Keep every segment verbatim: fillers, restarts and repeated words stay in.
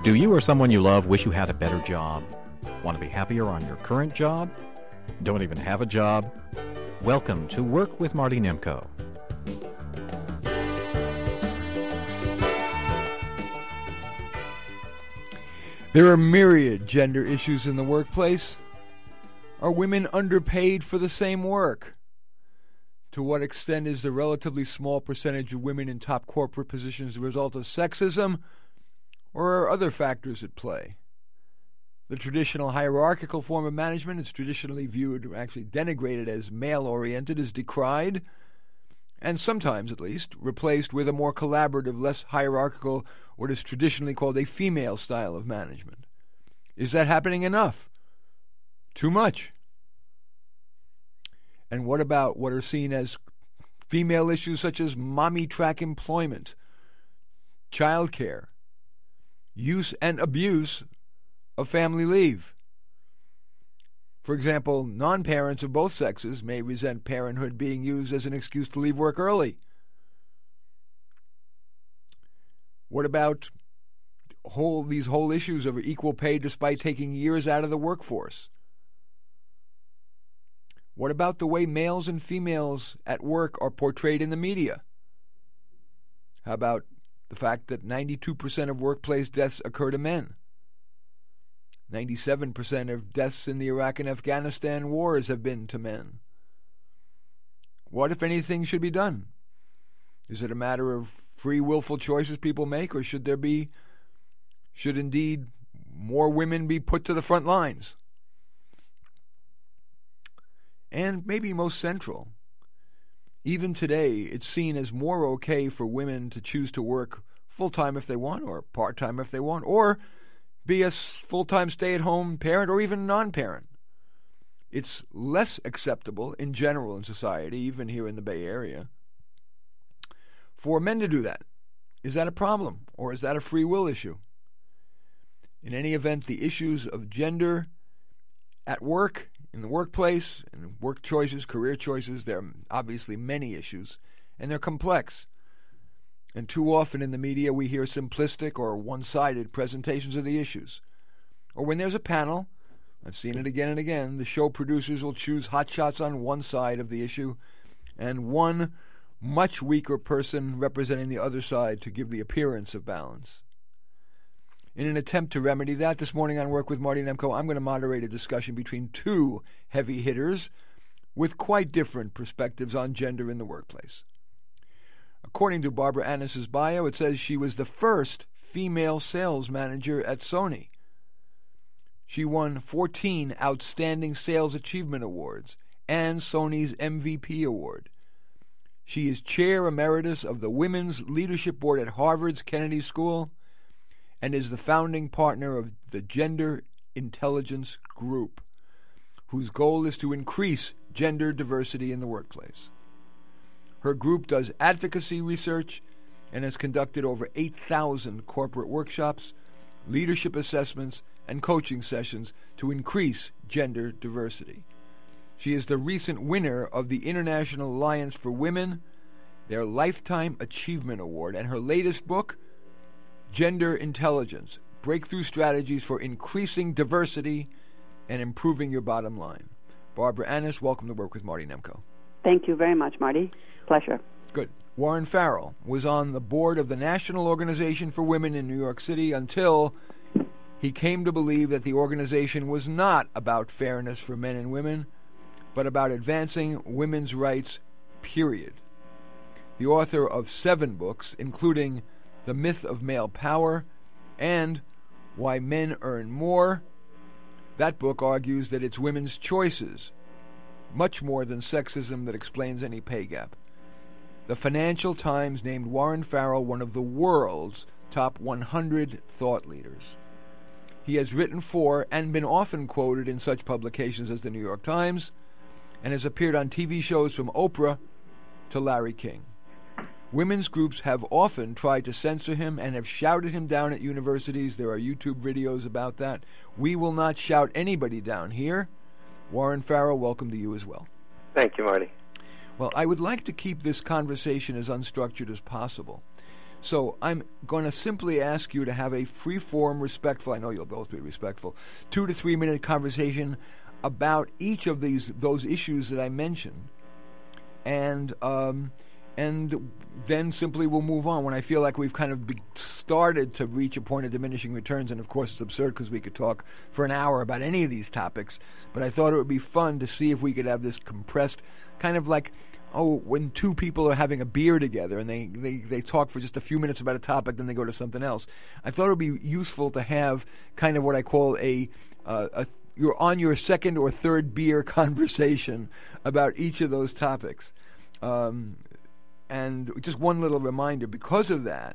Do you or someone you love wish you had a better job? Want to be happier on your current job? Don't even have a job? Welcome to Work with Marty Nemko. There are myriad gender issues in the workplace. Are women underpaid for the same work? To what extent is the relatively small percentage of women in top corporate positions the result of sexism, or are other factors at play? The traditional hierarchical form of management is traditionally viewed, or actually denigrated as male-oriented, is decried, and sometimes, at least, replaced with a more collaborative, less hierarchical, what is traditionally called a female style of management. Is that happening enough? Too much? And what about what are seen as female issues such as mommy track employment, childcare, use and abuse of family leave? For example, non-parents of both sexes may resent parenthood being used as an excuse to leave work early. What about whole these whole issues of equal pay despite taking years out of the workforce? What about the way males and females at work are portrayed in the media? How about the fact that ninety-two percent of workplace deaths occur to men? ninety-seven percent of deaths in the Iraq and Afghanistan wars have been to men. What, if anything, should be done? Is it a matter of free willful choices people make, or should there be, should indeed more women be put to the front lines? And maybe most central, even today it's seen as more okay for women to choose to work full-time if they want, or part-time if they want, or be a full-time stay-at-home parent or even non-parent. It's less acceptable in general in society, even here in the Bay Area, for men to do that. Is that a problem, or is that a free will issue? In any event, the issues of gender at work, in the workplace, and work choices, career choices, there are obviously many issues, and they're complex. And too often in the media we hear simplistic or one-sided presentations of the issues. Or when there's a panel, I've seen it again and again, the show producers will choose hotshots on one side of the issue and one much weaker person representing the other side to give the appearance of balance. In an attempt to remedy that, this morning on Work with Marty Nemko, I'm going to moderate a discussion between two heavy hitters with quite different perspectives on gender in the workplace. According to Barbara Annis's bio, it says she was the first female sales manager at Sony. She won fourteen Outstanding Sales Achievement Awards and Sony's M V P Award. She is chair emeritus of the Women's Leadership Board at Harvard's Kennedy School and is the founding partner of the Gender Intelligence Group, whose goal is to increase gender diversity in the workplace. Her group does advocacy research and has conducted over eight thousand corporate workshops, leadership assessments, and coaching sessions to increase gender diversity. She is the recent winner of the International Alliance for Women, their Lifetime Achievement Award, and her latest book, Gender Intelligence, Breakthrough Strategies for Increasing Diversity and Improving Your Bottom Line. Barbara Annis, welcome to Work with Marty Nemko. Thank you very much, Marty. Pleasure. Good. Warren Farrell was on the board of the National Organization for Women in New York City until he came to believe that the organization was not about fairness for men and women, but about advancing women's rights, period. The author of seven books, including The Myth of Male Power and Why Men Earn More, that book argues that it's women's choices, much more than sexism, that explains any pay gap. The Financial Times named Warren Farrell one of the world's top one hundred thought leaders. He has written for and been often quoted in such publications as the New York Times and has appeared on T V shows from Oprah to Larry King. Women's groups have often tried to censor him and have shouted him down at universities. There are YouTube videos about that. We will not shout anybody down here. Warren Farrell, welcome to you as well. Thank you, Marty. Well, I would like to keep this conversation as unstructured as possible. So I'm going to simply ask you to have a free-form, respectful, I know you'll both be respectful, two to three minute conversation about each of these those issues that I mentioned. And um, and then simply we'll move on when I feel like we've kind of be started to reach a point of diminishing returns. And, of course, it's absurd because we could talk for an hour about any of these topics. But I thought it would be fun to see if we could have this compressed, kind of like, oh, when two people are having a beer together and they, they, they talk for just a few minutes about a topic, then they go to something else. I thought it would be useful to have kind of what I call a, uh, a you're on your second or third beer conversation about each of those topics. Um, and just one little reminder, because of that,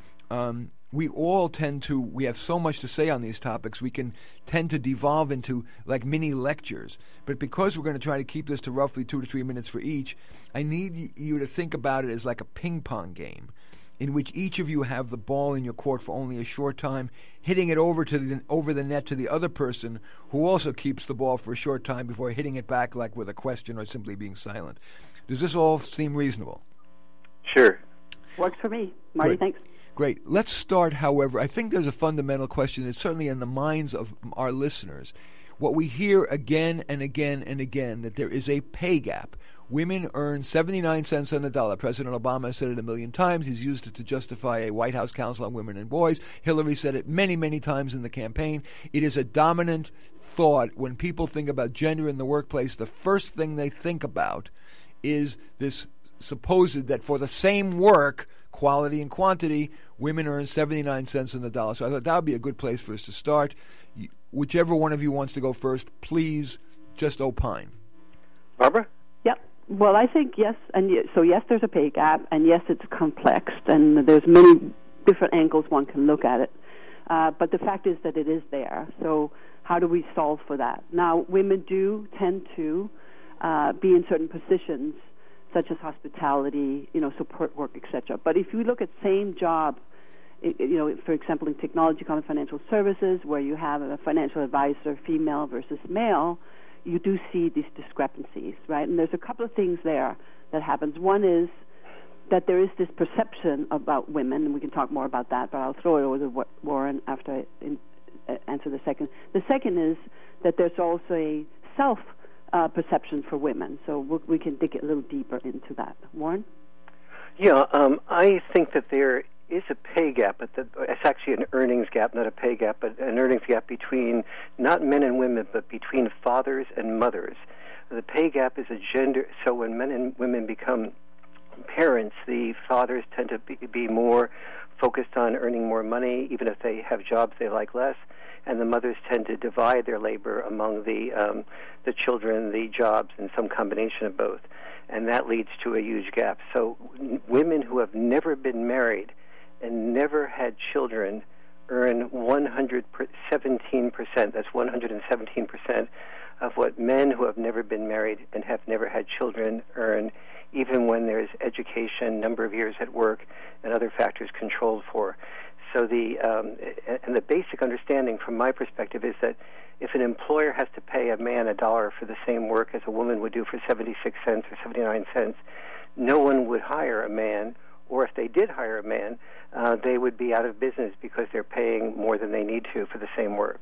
um, we all tend to, we have so much to say on these topics, we can tend to devolve into like mini lectures. But because we're going to try to keep this to roughly two to three minutes for each, I need you to think about it as like a ping pong game in which each of you have the ball in your court for only a short time, hitting it over to the, over the net to the other person who also keeps the ball for a short time before hitting it back like with a question or simply being silent. Does this all seem reasonable? Sure. Works for me. Marty, Good. Thanks. Great. Let's start, however. I think there's a fundamental question that's certainly in the minds of our listeners. What we hear again and again and again, that there is a pay gap. Women earn seventy-nine cents on the dollar. President Obama said it a million times. He's used it to justify a White House Council on Women and Boys. Hillary said it many, many times in the campaign. It is a dominant thought when people think about gender in the workplace. The first thing they think about is this supposed that for the same work, quality and quantity, women earn seventy-nine cents on the dollar. So I thought that would be a good place for us to start. Whichever one of you wants to go first, please just opine. Barbara? Yep. Well, I think yes, and yes, so yes, there's a pay gap, and yes, it's complex, and there's many different angles one can look at it. Uh, but the fact is that it is there. So how do we solve for that? Now, women do tend to uh, be in certain positions, such as hospitality, you know, support work, et cetera. But if you look at same job, you know, for example, in technology, common financial services, where you have a financial advisor, female versus male, you do see these discrepancies, right? And there's a couple of things there that happens. One is that there is this perception about women, and we can talk more about that, but I'll throw it over to Warren after I in, uh, answer the second. The second is that there's also a self Uh, perception for women, so we'll, we can dig a little deeper into that. Warren? Yeah, um, I think that there is a pay gap, but the, it's actually an earnings gap, not a pay gap, but an earnings gap between not men and women, but between fathers and mothers. The pay gap is a gender, so when men and women become parents, the fathers tend to be, be more focused on earning more money, even if they have jobs they like less. And the mothers tend to divide their labor among the um, the children, the jobs, and some combination of both. And that leads to a huge gap. So n- women who have never been married and never had children earn one hundred seventeen percent. That's one hundred seventeen percent of what men who have never been married and have never had children earn, even when there's education, number of years at work, and other factors controlled for. So the um, and the basic understanding from my perspective is that if an employer has to pay a man a dollar for the same work as a woman would do for seventy-six cents or seventy-nine cents, no one would hire a man, or if they did hire a man, uh, they would be out of business because they're paying more than they need to for the same work.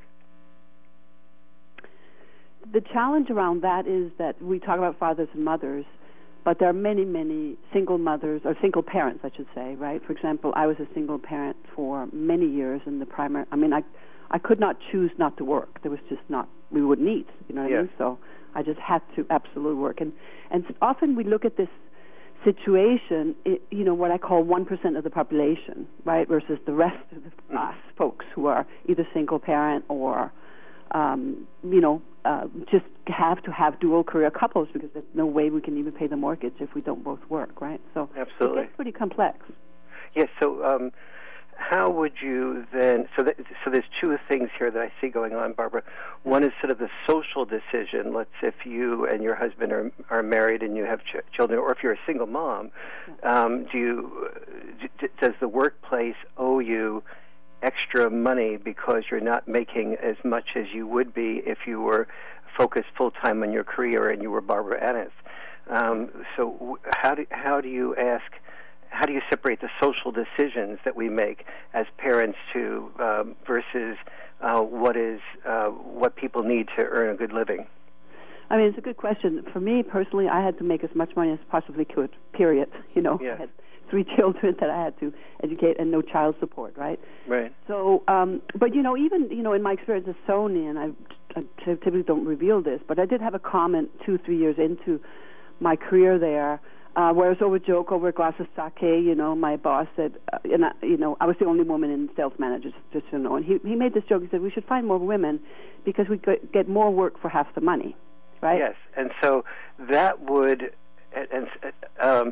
The challenge around that is that we talk about fathers and mothers, but there are many, many single mothers, or single parents, I should say, right? For example, I was a single parent for many years in the primary. I mean, I I could not choose not to work. There was just not, we wouldn't eat, you know what Yes. I mean? So I just had to absolutely work. And, and often we look at this situation, it, you know, what I call one percent of the population, right, versus the rest of the, mm. us folks who are either single parent or, um, you know, uh, just have to have dual career couples because there's no way we can even pay the mortgage if we don't both work, right? So Absolutely. it gets pretty complex. Yes, so um, how would you then, so that, so there's two things here that I see going on, Barbara. One is sort of the social decision. Let's say if you and your husband are are married and you have ch- children, or if you're a single mom, um, do you, d- does the workplace owe you extra money because you're not making as much as you would be if you were focused full-time on your career and you were Barbara Annis? Um, so how do, how do you ask, how do you separate the social decisions that we make as parents to um, versus uh, what is uh, what people need to earn a good living? I mean, it's a good question. For me personally, I had to make as much money as possibly could. Period. You know, yes. I had three children that I had to educate and no child support. Right. Right. So, um, but you know, even you know, in my experience at Sony, and I, I typically don't reveal this, but I did have a comment two, three years into my career there. Uh, where it was over a joke, over a glass of sake, you know, my boss said, uh, and I, you know, I was the only woman in sales managers, just so you know, and he, he made this joke. He said, we should find more women because we could get more work for half the money, right? Yes, and so that would, and, and um,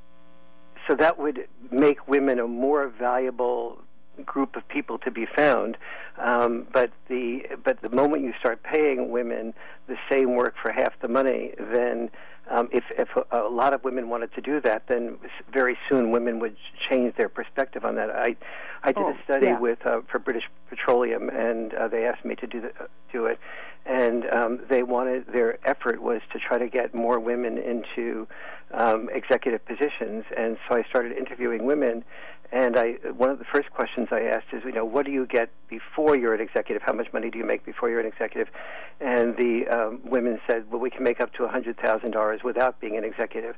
so that would make women a more valuable group of people to be found. Um, but the but the moment you start paying women the same work for half the money, then Um, if, if a, a lot of women wanted to do that, then very soon women would change their perspective on that. I, I did oh, a study yeah. with uh, for British Petroleum, and uh, they asked me to do the, uh, do it, and um, they wanted their effort was to try to get more women into um, executive positions, and so I started interviewing women. And I, one of the first questions I asked is, you know, what do you get before you're an executive? How much money do you make before you're an executive? And the um, women said, well, we can make up to one hundred thousand dollars without being an executive.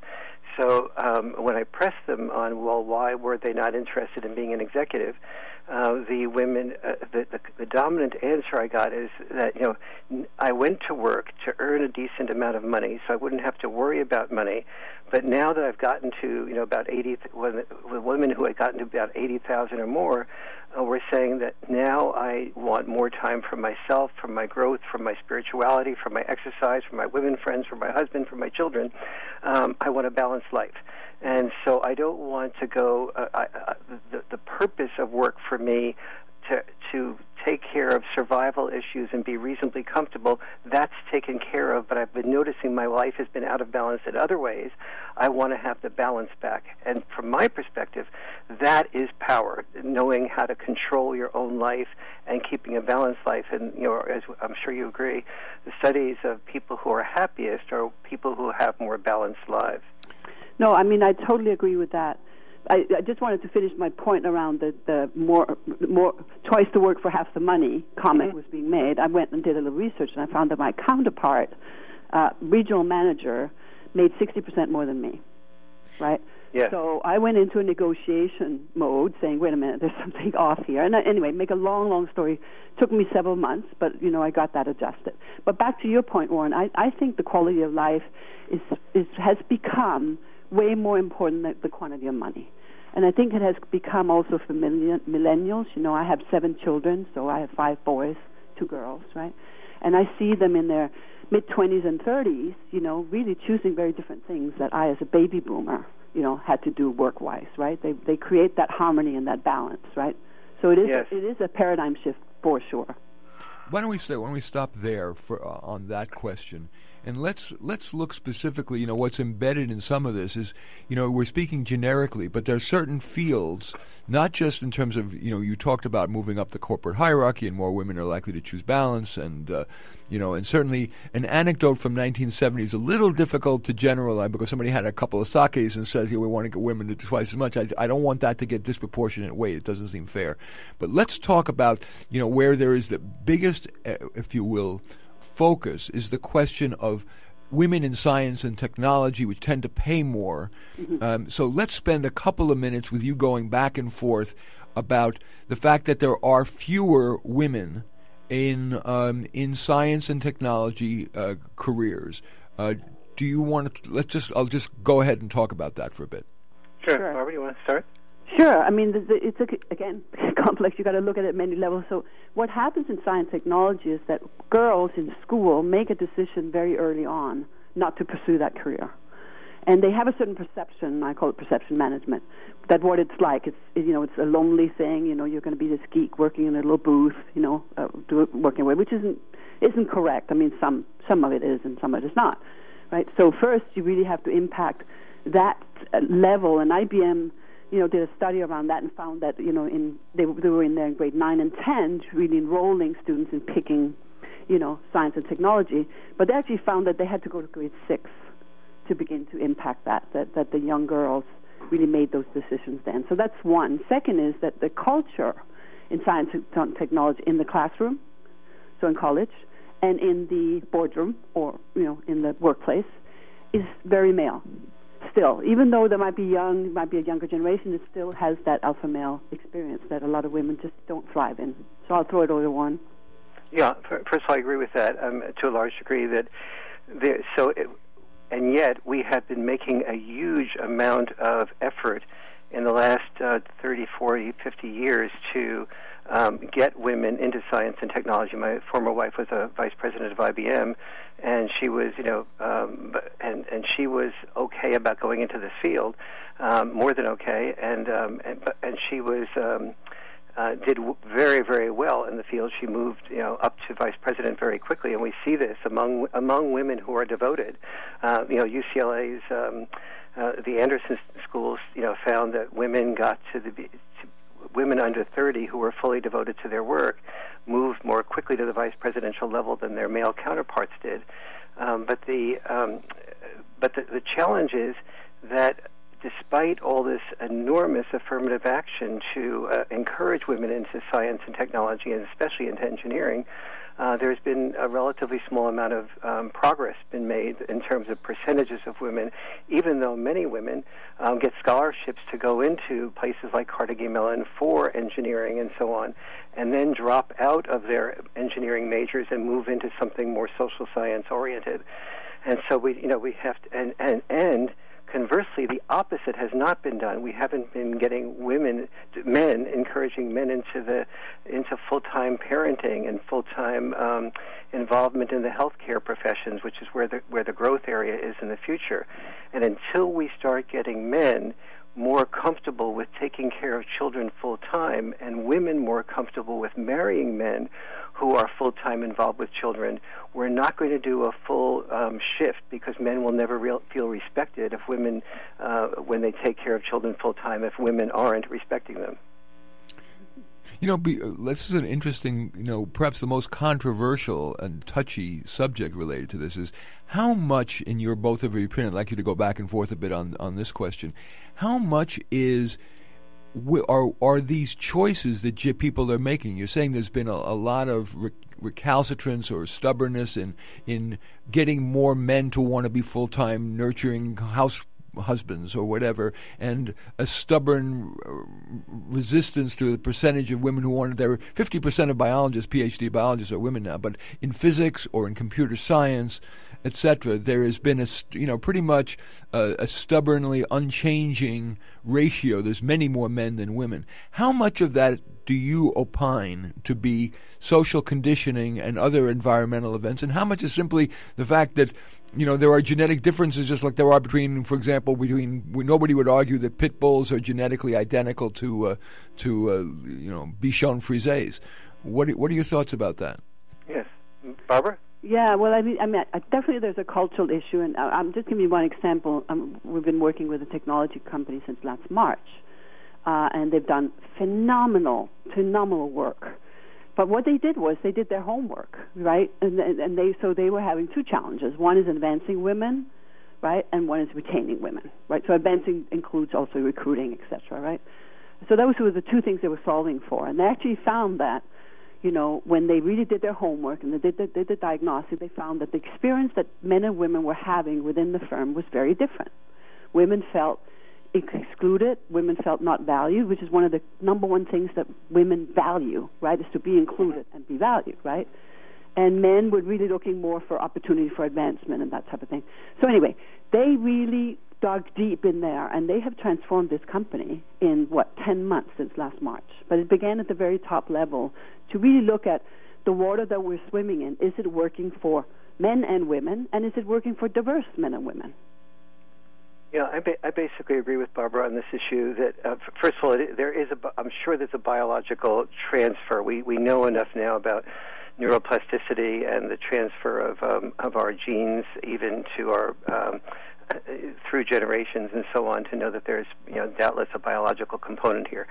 So um, when I pressed them on, well, why were they not interested in being an executive? Uh, the women, uh, the, the, the dominant answer I got is that, you know, I went to work to earn a decent amount of money, so I wouldn't have to worry about money. But now that I've gotten to, you know, about eighty, when the women who had gotten to about eighty thousand or more, uh, were saying that now I want more time for myself, for my growth, for my spirituality, for my exercise, for my women friends, for my husband, for my children. Um, I want a balanced life. And so I don't want to go, uh, I, uh, the, the purpose of work for me to to take care of survival issues and be reasonably comfortable, that's taken care of, but I've been noticing my life has been out of balance in other ways. I want to have the balance back. And from my perspective, that is power, knowing how to control your own life and keeping a balanced life. And, you know, as I'm sure you agree, the studies of people who are happiest are people who have more balanced lives. No, I mean, I totally agree with that. I, I just wanted to finish my point around the, the more, more twice the work for half the money comment mm-hmm. was being made. I went and did a little research, and I found that my counterpart, uh, regional manager, made sixty percent more than me, right? Yes. So I went into a negotiation mode saying, wait a minute, there's something off here. And I, anyway, make a long, long story, took me several months, but, you know, I got that adjusted. But back to your point, Warren, I, I think the quality of life is, is has become way more important than the quantity of money. And I think it has become also for millennials. You know, I have seven children, so I have five boys, two girls, right? And I see them in their mid-twenties and thirties, you know, really choosing very different things that I, as a baby boomer, you know, had to do work-wise, right? They they create that harmony and that balance, right? So it is yes. it is a paradigm shift for sure. Why don't we say, why don't we stop there for uh, on that question, and let's let's look specifically. You know, what's embedded in some of this is, you know, we're speaking generically, but there are certain fields, not just in terms of, you know, you talked about moving up the corporate hierarchy and more women are likely to choose balance, and uh, you know, and certainly an anecdote from nineteen seventy is a little difficult to generalize because somebody had a couple of sakes and says, yeah, we want to get women to do twice as much. I, I don't want that to get disproportionate weight. It doesn't seem fair. But let's talk about, you know, where there is the biggest, uh, if you will, focus is the question of women in science and technology, which tend to pay more. Mm-hmm. Um, so let's spend a couple of minutes with you going back and forth about the fact that there are fewer women in um, in science and technology uh, careers. Uh, do you want to? Let's just. I'll just go ahead and talk about that for a bit. Sure, sure. Barbara, you want to start? Sure. I mean, the, the, it's, a, again, complex. You've got to look at it at many levels. So what happens in science technology is that girls in school make a decision very early on not to pursue that career. And they have a certain perception, I call it perception management, that what it's like, it's, you know, it's a lonely thing, you know, you're going to be this geek working in a little booth, you know, uh, do, working away, which isn't isn't correct. I mean, some, some of it is and some of it is not, right? So first, you really have to impact that level, and I B M you know, did a study around that and found that, you know, in they, they were in there in grade nine and ten, really enrolling students in picking, you know, science and technology. But they actually found that they had to go to grade six to begin to impact that, that, that the young girls really made those decisions then. So that's one. Second is that the culture in science and technology in the classroom, so in college, and in the boardroom or, you know, in the workplace, is very male. Still, even though there might be young, might be a younger generation, it still has that alpha male experience that a lot of women just don't thrive in. So I'll throw it over to Warren. Yeah, first of all, I agree with that um, to a large degree. That there, so, it, and yet we have been making a huge amount of effort in the last uh, thirty, forty, fifty years to um, get women into science and technology. My former wife was a vice president of I B M, and she was, you know, um, and and she was okay about going into this field, um, more than okay, and um, and, and she was. Um, Uh, did w- very, very well in the field. She moved, you know, up to vice president very quickly, and we see this among among women who are devoted. Uh, you know, U C L A's um, uh, the Anderson schools, you know, found that women got to the to women under thirty who were fully devoted to their work moved more quickly to the vice presidential level than their male counterparts did. Um, but the um, but the, the challenge is that, despite all this enormous affirmative action to uh, encourage women into science and technology, and especially into engineering, uh, there's been a relatively small amount of um, progress been made in terms of percentages of women, even though many women um, get scholarships to go into places like Carnegie Mellon for engineering and so on, and then drop out of their engineering majors and move into something more social science oriented. And so we, you know, we have to, and, and, and conversely, the opposite has not been done. We haven't been getting women, men, encouraging men into the into full-time parenting and full-time um, involvement in the healthcare professions, which is where the where the growth area is in the future. And until we start getting men more comfortable with taking care of children full-time, and women more comfortable with marrying men who are full-time involved with children, we're not going to do a full um, shift, because men will never real, feel respected if women, uh, when they take care of children full-time, if women aren't respecting them. You know, be, uh, this is an interesting, you know, perhaps the most controversial and touchy subject related to this is how much, in your both of your opinion, I'd like you to go back and forth a bit on, on this question, how much is are are these choices that j- people are making? You're saying there's been a, a lot of rec- recalcitrance or stubbornness in in getting more men to want to be full-time nurturing house husbands or whatever, and a stubborn uh, resistance to the percentage of women who wanted their fifty percent of biologists, P H D biologists, are women now, but in physics or in computer science, et cetera, there has been a you know pretty much a, a stubbornly unchanging ratio. There's many more men than women. How much of that do you opine to be social conditioning and other environmental events, and how much is simply the fact that you know there are genetic differences, just like there are between, for example, between nobody would argue that pit bulls are genetically identical to uh, to uh, you know Bichon Frises. What what are your thoughts about that? Yes, Barbara. Yeah, well, I mean, I mean, definitely there's a cultural issue, and I'm just giving you one example. Um, we've been working with a technology company since last March, uh, and they've done phenomenal, phenomenal work. But what they did was they did their homework, right? And, and they so they were having two challenges. One is advancing women, right, and one is retaining women, right? So advancing includes also recruiting, et cetera, right? So those were the two things they were solving for, and they actually found that, you know, when they really did their homework and they did the, did the diagnostic, they found that the experience that men and women were having within the firm was very different. Women felt excluded, women felt not valued, which is one of the number one things that women value, right, is to be included and be valued, right? And men were really looking more for opportunity for advancement and that type of thing. So anyway, they really dug deep in there, and they have transformed this company in, what, ten months since last March. But it began at the very top level to really look at the water that we're swimming in. Is it working for men and women, and is it working for diverse men and women? Yeah, I, ba- I basically agree with Barbara on this issue. That uh, f- first of all, it, there is a, I'm sure there's a biological transfer. We we know enough now about neuroplasticity and the transfer of um, of our genes even to our um, through generations and so on to know that there's, you know, doubtless a biological component here.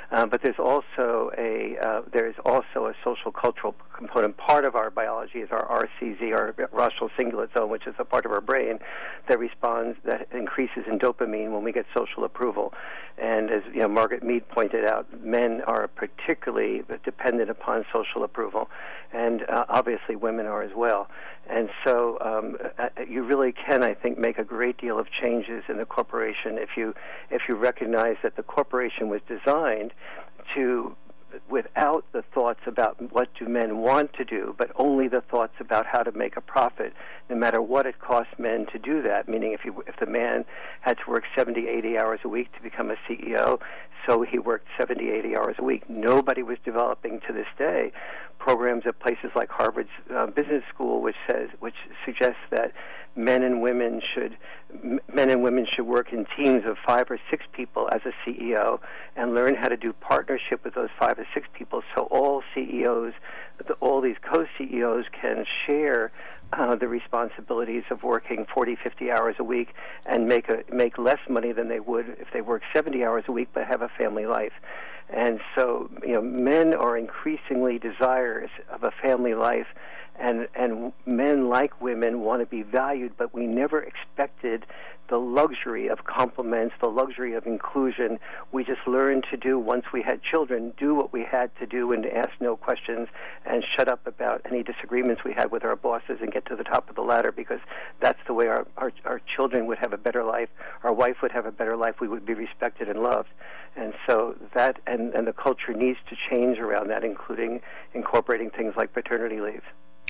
Uh, but there's also a uh, there's also a social cultural component. Part of our biology is our R C Z, our rostral cingulate zone, which is a part of our brain that responds, that increases in dopamine when we get social approval. And as you know, Margaret Mead pointed out, men are particularly dependent upon social approval, and uh, obviously women are as well. And so um, uh, you really can, I think, make a great deal of changes in the corporation if you if you recognize that the corporation was designed to, without the thoughts about what do men want to do, but only the thoughts about how to make a profit, no matter what it costs men to do that. Meaning, if you, if the man had to work seventy, eighty hours a week to become a C E O, so he worked seventy, eighty hours a week. Nobody was developing to this day programs at places like Harvard's uh, Business School, which says, which suggests that men and women should men and women should work in teams of five or six people as a C E O, and learn how to do partnership with those five or six people. So all C E Os, all these co-C E Os, can share uh, the responsibilities of working forty, fifty hours a week and make a make less money than they would if they work seventy hours a week, but have a family life. And so, you know, men are increasingly desirous of a family life, and and men, like women, want to be valued, but we never expected the luxury of compliments, the luxury of inclusion. We just learned to do, once we had children, do what we had to do and ask no questions and shut up about any disagreements we had with our bosses and get to the top of the ladder, because that's the way our, our, our children would have a better life, our wife would have a better life, we would be respected and loved. And so that, and, and the culture needs to change around that, including incorporating things like paternity leave.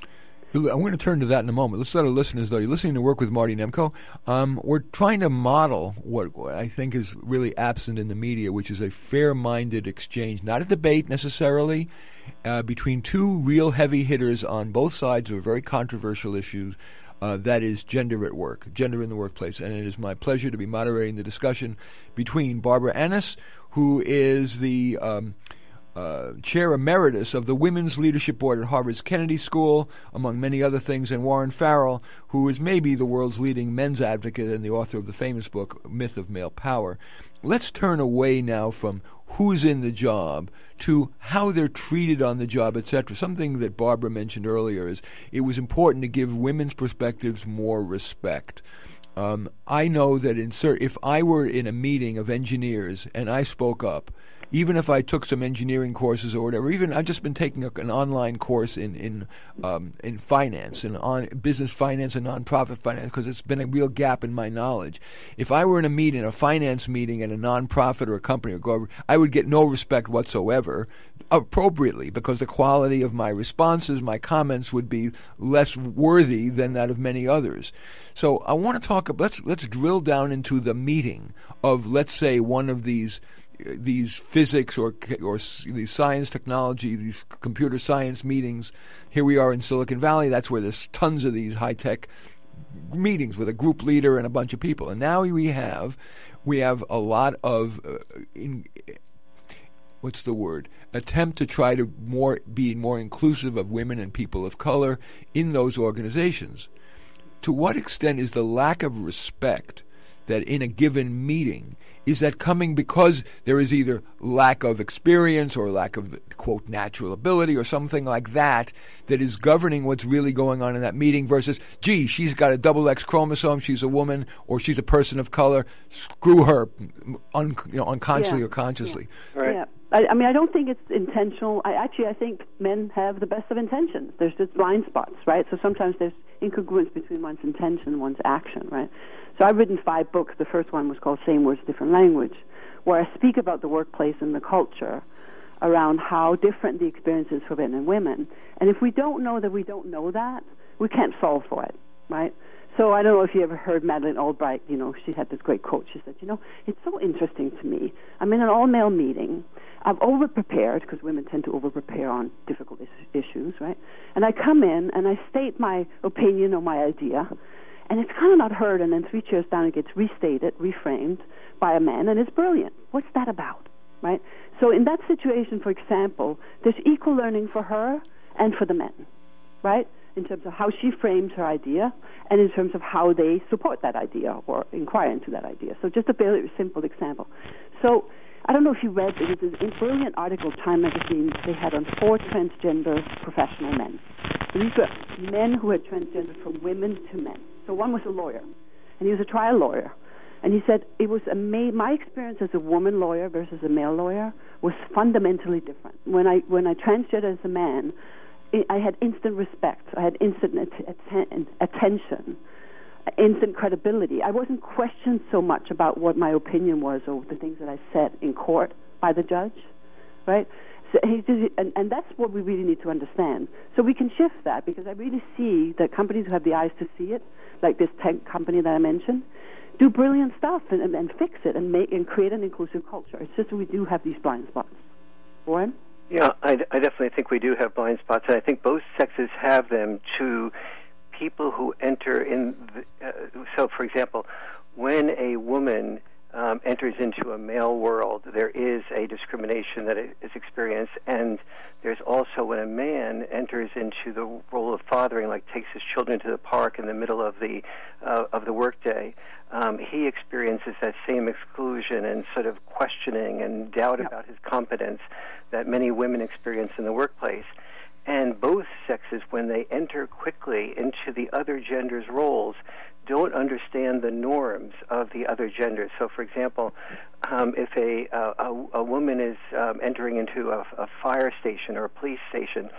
I'm going to turn to that in a moment. Let's let our listeners know you're listening to Work with Marty Nemko. Um, we're trying to model what I think is really absent in the media, which is a fair-minded exchange, not a debate necessarily, uh, between two real heavy hitters on both sides of a very controversial issue. Uh, that is gender at work, gender in the workplace. And it is my pleasure to be moderating the discussion between Barbara Annis, who is the Um, Uh, Chair Emeritus of the Women's Leadership Board at Harvard's Kennedy School, among many other things, and Warren Farrell, who is maybe the world's leading men's advocate and the author of the famous book, Myth of Male Power. Let's turn away now from who's in the job to how they're treated on the job, et cetera. Something that Barbara mentioned earlier is it was important to give women's perspectives more respect. Um, I know that in cer- if I were in a meeting of engineers and I spoke up, even if I took some engineering courses or whatever, even I've just been taking a, an online course in in um, in finance and on business finance and nonprofit finance, because it's been a real gap in my knowledge. If I were in a meeting, a finance meeting at a nonprofit or a company or government, I would get no respect whatsoever, appropriately, because the quality of my responses, my comments would be less worthy than that of many others. So I want to talk. Let's let's drill down into the meeting of, let's say, one of these. these physics or or these science technology, these computer science meetings. Here we are in Silicon Valley. That's where there's tons of these high-tech meetings with a group leader and a bunch of people. And now we have we have a lot of uh, in, what's the word? Attempt to try to more be more inclusive of women and people of color in those organizations. To what extent is the lack of respect that in a given meeting, is that coming because there is either lack of experience or lack of, quote, natural ability or something like that that is governing what's really going on in that meeting versus, gee, she's got a double X chromosome, she's a woman, or she's a person of color, screw her, un, you know, unconsciously yeah. or consciously. Yeah. Right. Yeah. I, I mean, I don't think it's intentional. I actually, I think men have the best of intentions. There's just blind spots, right? So sometimes there's incongruence between one's intention and one's action, right? So I've written five books. The first one was called Same Words, Different Language, where I speak about the workplace and the culture around how different the experience is for men and women. And if we don't know that we don't know that, we can't solve for it, right? So I don't know if you ever heard Madeleine Albright, you know, she had this great quote. She said, you know, it's so interesting to me. I'm in an all-male meeting. I've over-prepared, because women tend to over-prepare on difficult is- issues, right? And I come in and I state my opinion or my idea, and it's kind of not heard, and then three chairs down it gets restated, reframed by a man, and it's brilliant. What's that about, right? So in that situation, for example, there's equal learning for her and for the men, right, in terms of how she frames her idea and in terms of how they support that idea or inquire into that idea. So just a very simple example. So I don't know if you read, it was a brilliant article, Time magazine, they had on four transgender professional men. So these were men who had transgendered from women to men. So one was a lawyer, and he was a trial lawyer. And he said, it was ama- my experience as a woman lawyer versus a male lawyer was fundamentally different. When I when I transgendered as a man, I, I had instant respect. I had instant att- atten- attention, instant credibility. I wasn't questioned so much about what my opinion was or the things that I said in court by the judge, right? So he did, and, and that's what we really need to understand. So we can shift that, because I really see that companies who have the eyes to see it, like this tech company that I mentioned, do brilliant stuff and, and, and fix it and make and create an inclusive culture. It's just that we do have these blind spots. Warren? Yeah, I, I definitely think we do have blind spots, and I think both sexes have them to people who enter in. The, uh, so, for example, when a woman um, enters into a male world, there is a discrimination that is experienced, and there's also when a man enters into the role of fathering, like takes his children to the park in the middle of the uh, of the workday, um, he experiences that same exclusion and sort of questioning and doubt yep. about his competence that many women experience in the workplace. And both sexes, when they enter quickly into the other gender's roles, don't understand the norms of the other gender. So, for example, um, if a, uh, a a woman is um, entering into a, a fire station or a police station,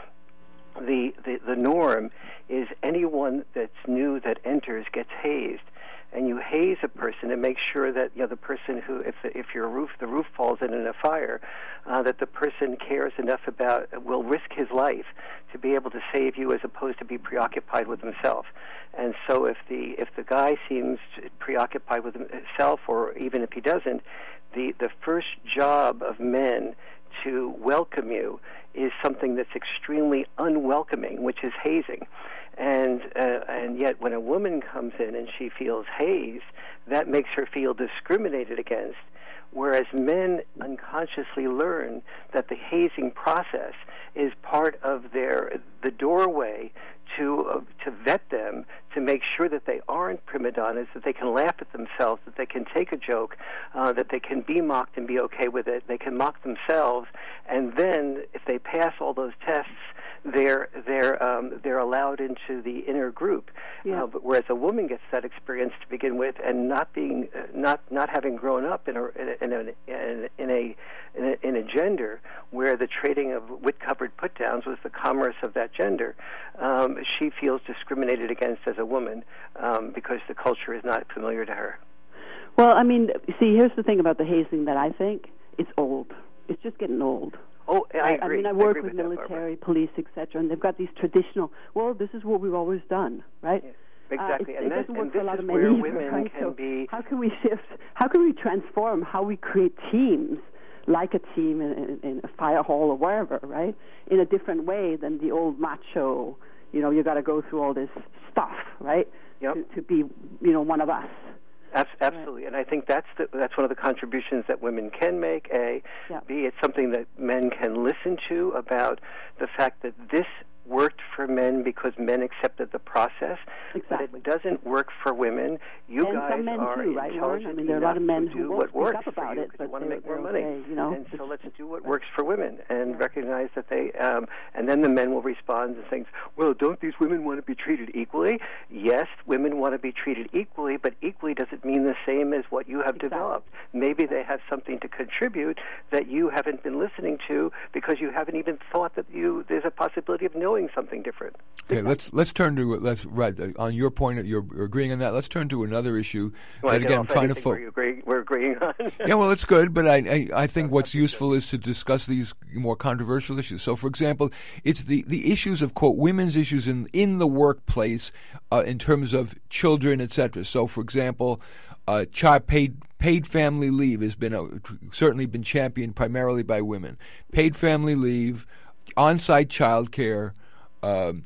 the, the the norm is anyone that's new that enters gets hazed. And you haze a person to make sure that, you know, the person who, if the, if your roof, the roof falls in in a fire, uh, that the person cares enough about, will risk his life to be able to save you, as opposed to be preoccupied with himself. And so, if the if the guy seems preoccupied with himself, or even if he doesn't, the the first job of men to welcome you is something that's extremely unwelcoming, which is hazing. And uh, and yet when a woman comes in and she feels hazed, that makes her feel discriminated against, whereas men unconsciously learn that the hazing process is part of their the doorway to uh, to vet them, to make sure that they aren't prima donnas, that they can laugh at themselves, that they can take a joke, uh, that they can be mocked and be okay with it, they can mock themselves, and then if they pass all those tests, they're they're um, they're allowed into the inner group. Yeah. Uh, but whereas a woman gets that experience to begin with, and not being uh, not not having grown up in a in a in a in a, in a, in a gender where the trading of wit-covered put-downs was the commerce of that gender, um, she feels discriminated against as a woman um, because the culture is not familiar to her. Well, I mean, see, here's the thing about the hazing that I think it's old. It's just getting old. Oh, I agree. I mean, I work I with, with military, that, police, et cetera, and they've got these traditional, well, this is what we've always done, right? Yeah, exactly. Uh, it, and it doesn't that, work for a lot of men where either, women right? can So be... how can we shift, how can we transform how we create teams, like a team in, in, in a fire hall or wherever, right, in a different way than the old macho, you know, you got to go through all this stuff, right, yep. to, to be, you know, one of us. Absolutely, and I think that's the, that's one of the contributions that women can make, A. Yeah. B, it's something that men can listen to about the fact that this worked for men because men accepted the process, exactly. but it doesn't work for women. You and guys some men are too, right, intelligent I mean, there are a lot of men who who do won't what speak works up about for you it, but want to they, make more they're money. okay, you know. And so let's do what works for women, and yeah. recognize that they, um, and then the men will respond to things, well, don't these women want to be treated equally? Yes, women want to be treated equally, but equally doesn't mean the same as what you have exactly. developed. Maybe they have something to contribute that you haven't been listening to because you haven't even thought that you there's a possibility of knowing something different. Okay, let's let's turn to let's right on your point. You're agreeing on that. Let's turn to another issue well, that again I'm trying to focus. Agree, we're agreeing on. Yeah, well, it's good, but I I, I think what's useful is to discuss these more controversial issues. So, for example, it's the, the issues of quote women's issues in in the workplace uh, in terms of children, et cetera. So, for example, uh, child paid. Paid family leave has been a, certainly been championed primarily by women. Paid family leave, on-site child care, um,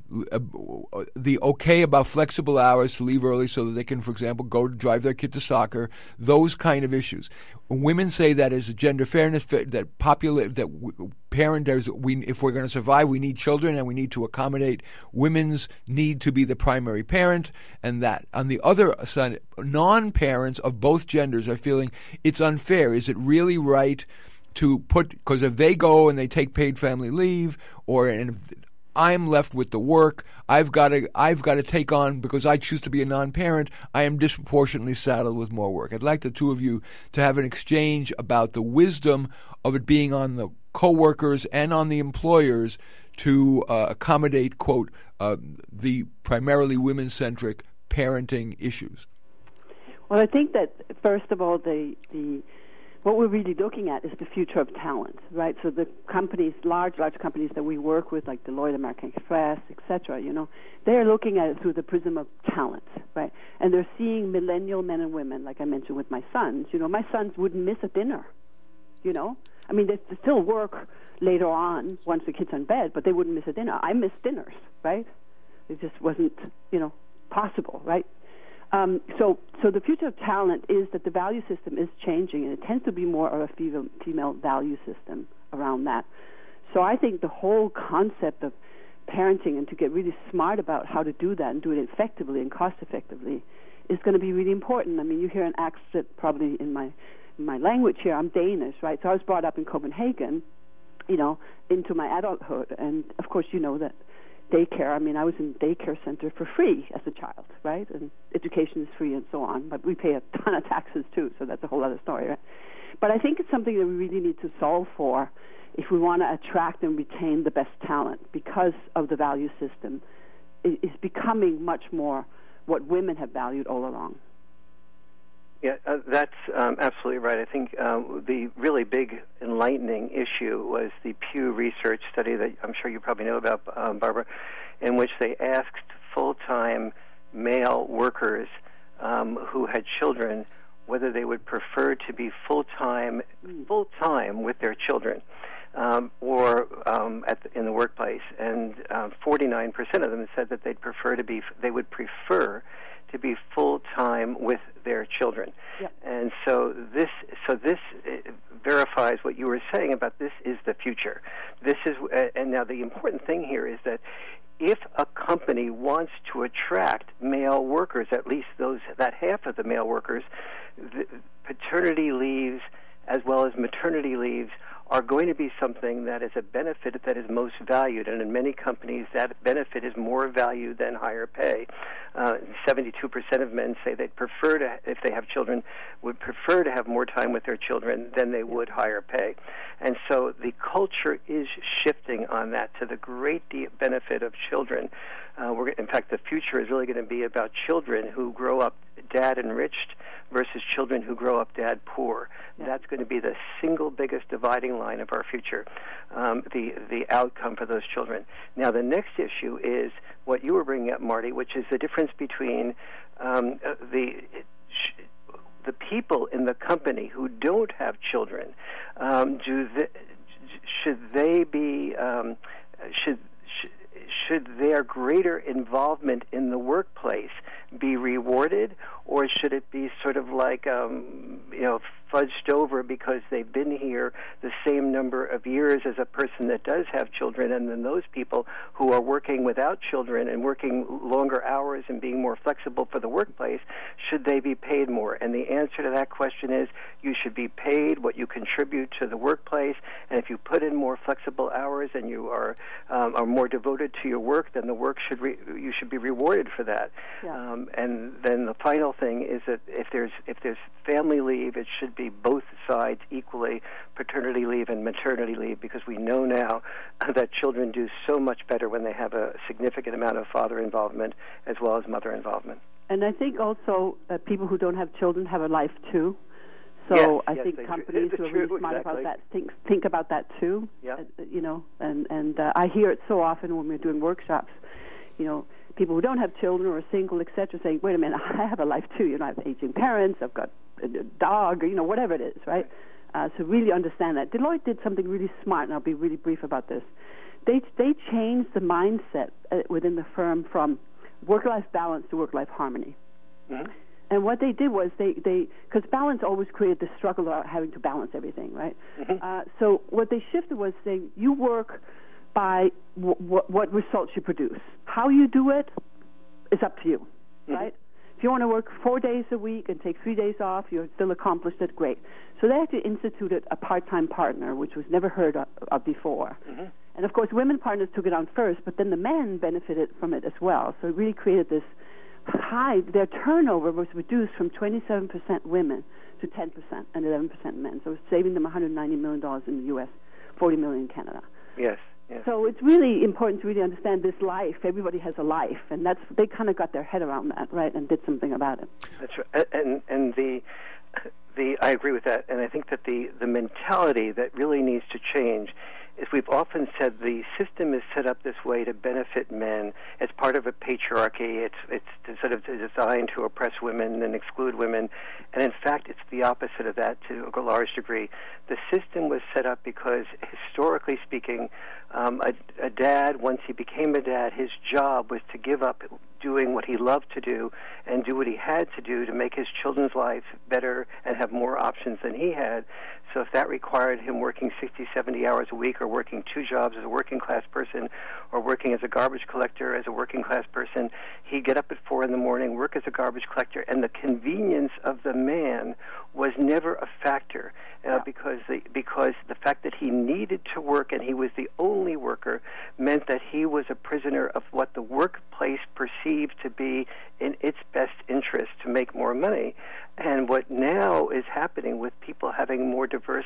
the okay about flexible hours to leave early so that they can, for example, go to drive their kid to soccer, those kind of issues. Women say that as a gender fairness, that popula- that w- parent, there's, we, if we're going to survive, we need children and we need to accommodate women's need to be the primary parent, and that on the other side, non-parents of both genders are feeling it's unfair. Is it really right to put, because if they go and they take paid family leave, or and if I'm left with the work, I've got to I've got to take on, because I choose to be a non-parent, I am disproportionately saddled with more work. I'd like the two of you to have an exchange about the wisdom of it being on the co-workers and on the employers to uh, accommodate, quote, uh, the primarily women-centric parenting issues. Well, I think that, first of all, the the what we're really looking at is the future of talent, right? So the companies, large, large companies that we work with, like Deloitte, American Express, et cetera, you know, they're looking at it through the prism of talent, right? And they're seeing millennial men and women, like I mentioned with my sons. You know, my sons wouldn't miss a dinner, you know? I mean, they still work later on once the kids are in bed, but they wouldn't miss a dinner. I miss dinners, right? It just wasn't, you know, possible, right? Um, so, so the future of talent is that the value system is changing, and it tends to be more of a female, female value system around that. So I think the whole concept of parenting, and to get really smart about how to do that and do it effectively and cost-effectively, is going to be really important. I mean, you hear an accent probably in my in my language here. I'm Danish, right? So I was brought up in Copenhagen, you know, into my adulthood, and of course, you know that. Daycare, I mean, I was in daycare center for free as a child, right? And education is free and so on, but we pay a ton of taxes too, so that's a whole other story, right? But I think it's something that we really need to solve for if we want to attract and retain the best talent, because of the value system is becoming much more what women have valued all along. Yeah, uh, that's um, absolutely right. I think um, the really big enlightening issue was the Pew Research study that I'm sure you probably know about, um, Barbara, in which they asked full-time male workers um, who had children whether they would prefer to be full-time, full-time with their children um, or um, at the, in the workplace, and uh, forty-nine percent of them said that they'd prefer to be, they would prefer to be full-time with their children. Yep. And so this so this uh, verifies what you were saying about this is the future. This is uh, and now the important thing here is that if a company wants to attract male workers, at least those that half of the male workers, the paternity leaves as well as maternity leaves are going to be something that is a benefit that is most valued, and in many companies that benefit is more valued than higher pay. Uh, seventy-two percent of men say they'd prefer to, if they have children, would prefer to have more time with their children than they would higher pay. And so the culture is shifting on that to the great de- benefit of children. Uh, we're, in fact, the future is really going to be about children who grow up dad enriched versus children who grow up dad poor. Yeah. That's going to be the single biggest dividing line of our future, um, the the outcome for those children. Now, the next issue is what you were bringing up, Marty, which is the difference between um, uh, the the people in the company who don't have children. Um, do they, should they be um, should should their greater involvement in the workplace be rewarded, or should it be sort of like, um, you know, fudged over because they've been here the same number of years as a person that does have children, and then those people who are working without children and working longer hours and being more flexible for the workplace, should they be paid more? And the answer to that question is you should be paid what you contribute to the workplace, and if you put in more flexible hours and you are um, are more devoted to your work, then the work should re- you should be rewarded for that. Yeah. Um, and then the final thing is that if there's if there's family leave, it should be both sides equally, paternity leave and maternity leave, because we know now that children do so much better when they have a significant amount of father involvement as well as mother involvement. And I think also uh, people who don't have children have a life too. So yes, I yes, think companies do. who are really True, smart exactly. about that think think about that too. Yeah. Uh, you know, and and uh, I hear it so often when we're doing workshops. You know, people who don't have children or are single, et cetera, saying, "Wait a minute, I have a life too. You know, I have aging parents. I've got a dog, or you know, whatever it is, right?" Uh, so really understand that. Deloitte did something really smart, and I'll be really brief about this. They they changed the mindset uh, within the firm from work-life balance to work-life harmony. Mm-hmm. And what they did was they, they because balance always created the struggle of having to balance everything, right? Mm-hmm. Uh, so what they shifted was saying, you work by w- w- what results you produce. How you do it is up to you, mm-hmm. right? If you want to work four days a week and take three days off, you're still accomplished it, great. So they actually instituted a part-time partner, which was never heard of, of before. Mm-hmm. And, of course, women partners took it on first, but then the men benefited from it as well. So it really created this high. Their turnover was reduced from twenty-seven percent women to ten percent and eleven percent men. So it was saving them one hundred ninety million dollars in the U S, forty million dollars in Canada. Yes. Yes. So it's really important to really understand this life. Everybody has a life, and that's they kind of got their head around that, right, and did something about it. That's right. And and the the I agree with that, and I think that the the mentality that really needs to change is we've often said the system is set up this way to benefit men. It's part of a patriarchy. It's it's to sort of designed to oppress women and exclude women. And in fact, it's the opposite of that to a large degree. The system was set up because, historically speaking, um, a, a dad, once he became a dad, his job was to give up doing what he loved to do and do what he had to do to make his children's life better and have more options than he had. So if that required him working sixty, seventy hours a week, or working two jobs as a working class person, or working as a garbage collector as a working class person, he'd get up at four in the morning, work as a garbage collector, and the convenience of the man was never a factor uh, yeah. because the because the fact that he needed to work and he was the only worker meant that he was a prisoner of what the workplace perceived to be in its best interest to make more money. And what now is happening with people having more diverse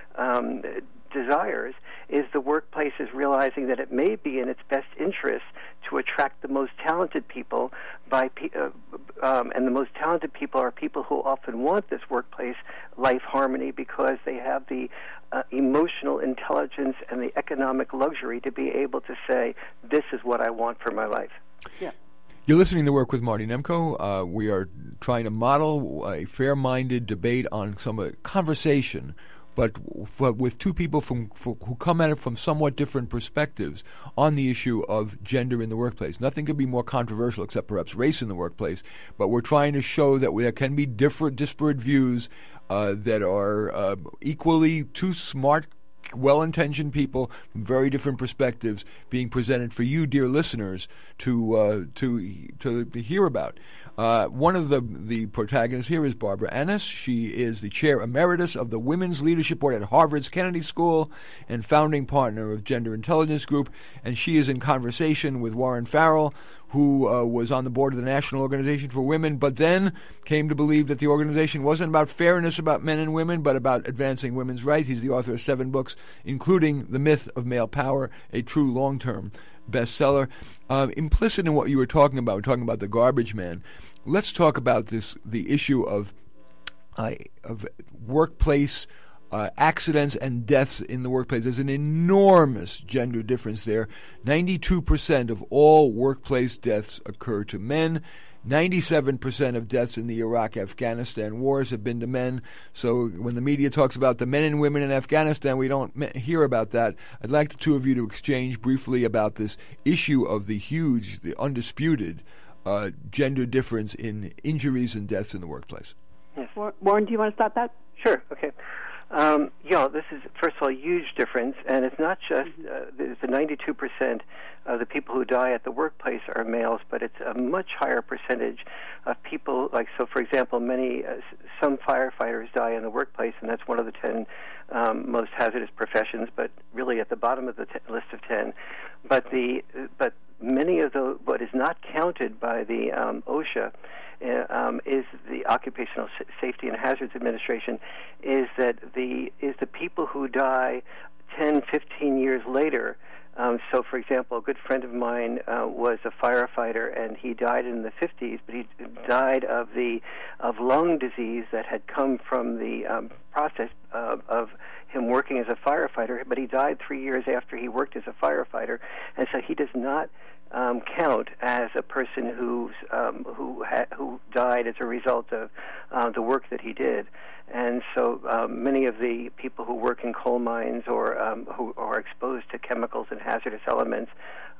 um, desires is the workplace is realizing that it may be in its best interest to attract the most talented people by pe- uh, um, and the most talented people are people who often want this workplace life harmony because they have the uh, emotional intelligence and the economic luxury to be able to say, this is what I want for my life. Yeah. You're listening to Work with Marty Nemko. Uh, we are trying to model a fair-minded debate on some uh, conversation, but f- with two people from f- who come at it from somewhat different perspectives on the issue of gender in the workplace. Nothing could be more controversial except perhaps race in the workplace, but we're trying to show that there can be different, disparate views uh, that are uh, equally two smart, well-intentioned people from very different perspectives being presented for you, dear listeners, to uh, to, to to hear about. Uh, one of the the protagonists here is Barbara Annis. She is the chair emeritus of the Women's Leadership Board at Harvard's Kennedy School and founding partner of Gender Intelligence Group, and she is in conversation with Warren Farrell, who uh, was on the board of the National Organization for Women, but then came to believe that the organization wasn't about fairness about men and women, but about advancing women's rights. He's the author of seven books, including The Myth of Male Power, a true long-term bestseller. Uh, implicit in what you were talking about, we're talking about the garbage man. Let's talk about this: the issue of uh, of workplace Uh, accidents and deaths in the workplace. There's an enormous gender difference there. ninety-two percent of all workplace deaths occur to men. ninety-seven percent of deaths in the Iraq-Afghanistan wars have been to men. So when the media talks about the men and women in Afghanistan, we don't me- hear about that. I'd like the two of you to exchange briefly about this issue of the huge, the undisputed uh, gender difference in injuries and deaths in the workplace. Yes. Warren, do you want to start that? Sure, okay. Um, yeah, this is, first of all, a huge difference, and it's not just uh, there's the ninety-two percent of the people who die at the workplace are males, but it's a much higher percentage of people, like, so for example, many, uh, some firefighters die in the workplace, and that's one of the ten um, most hazardous professions, but really at the bottom of the t- list of ten. But the, but many of the, what is not counted by the um, OSHA Uh, um, is the Occupational S- Safety and Hazards Administration, is that the is the people who die ten, fifteen years later. Um, so, for example, a good friend of mine uh, was a firefighter, and he died in the fifties, but he died of the of lung disease that had come from the um, process of, of him working as a firefighter. But he died three years after he worked as a firefighter, and so he does not Um, count as a person who's, um, who ha- who died as a result of uh, the work that he did. And so um, many of the people who work in coal mines or um, who are exposed to chemicals and hazardous elements